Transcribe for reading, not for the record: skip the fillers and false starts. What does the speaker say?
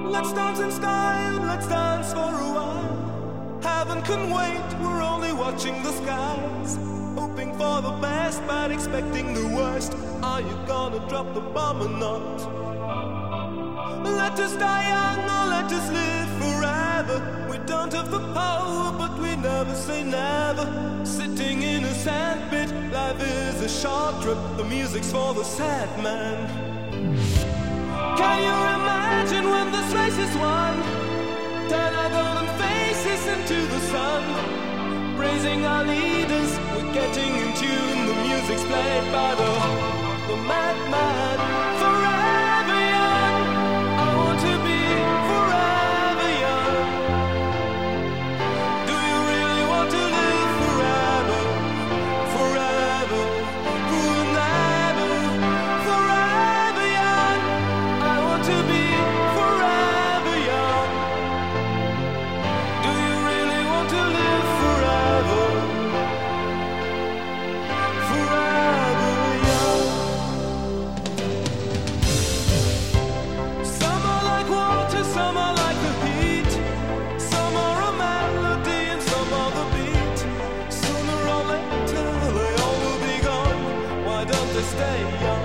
Let's dance in style, let's dance for a while. Heaven can wait, we're only watching the skies. Hoping for the best, but expecting the worst. Are you gonna drop the bomb or not? Let us die young or let us live forever. We don't have the power, but we never say never. Sitting in a sandpit, life is a short trip. The music's for the sad man. Can you imagine when this race is won? Turn our golden faces into the sun. Praising our leaders, we're getting in tune. The music's played by the madman. Forever young, I want to be forever young. Do you really want to live forever? Forever, forever, forever young. I want to be forever young. Do you really want to live forever? Forever young. Some are like water, some are like the heat. Some are a melody and some are the beat. Sooner or later they all will be gone. Why don't they stay young?